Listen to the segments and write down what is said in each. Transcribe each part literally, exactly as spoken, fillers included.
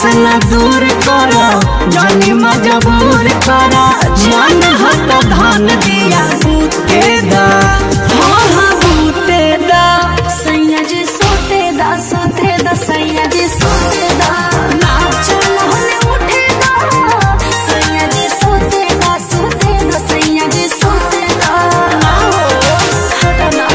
से न दूर करो जानी मजबूर करा मन हत धन दिया बूते दा हाँ हाँ बूते दा सैया जी सोते दा सोते दा सैया जी सोते दा ना चलो ने उठे दा सैया जी सोते दा सोते दा सैया जी सोते दा ना हो हटा ना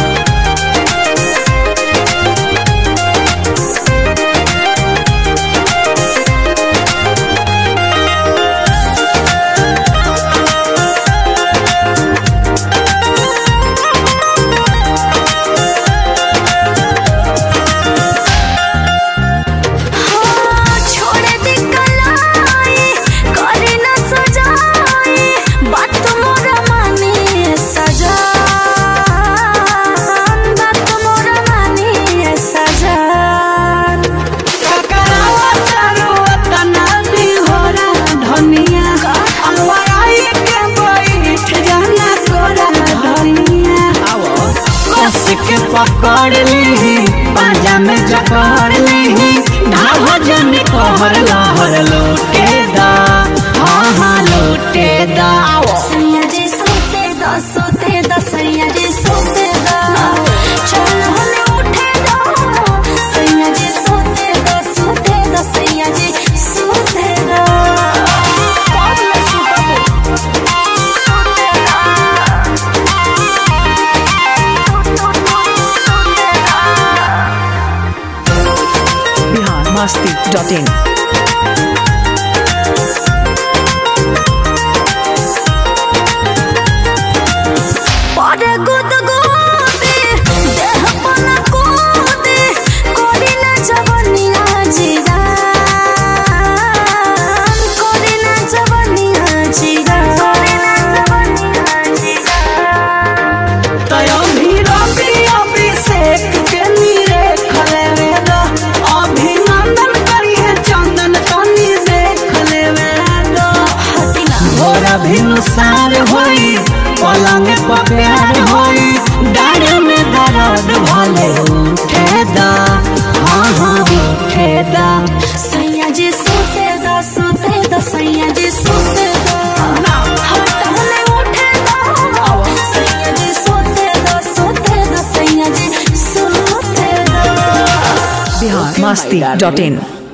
के पकड़ ली पाजा में जकड़ ली ढाहजन कहर लहर लौटे दा हाँ हाँ लौटे दा सैया जी सोते दा सोते दा सैया जी सोते दा चलो ने उठे दा सैया जी सोते दा सोते दा सैया जी सोते दा masti dot in परे गुद गुदे देह पना कोदे कोडी ना जवनिया जीरा कोडी ना जवनिया जीरा कोडी ना जवनिया जीरा तयो भी रबी अभिषेक के नीरे खले वेदा अभिनंदन करिए चंदन तनी देख ले वेदा हटिना भोरा भिनुसार होई पलंग पर प्यार होई डाढ़ में दर्द भले उठे दा हाँ हाँ उठे दा सैया जी सोते दा सोते दा सैया जी सोते दा हटने उठे दा सैया जी सोते दा सोते दा सैया जी सोते दा Bihar masti dot in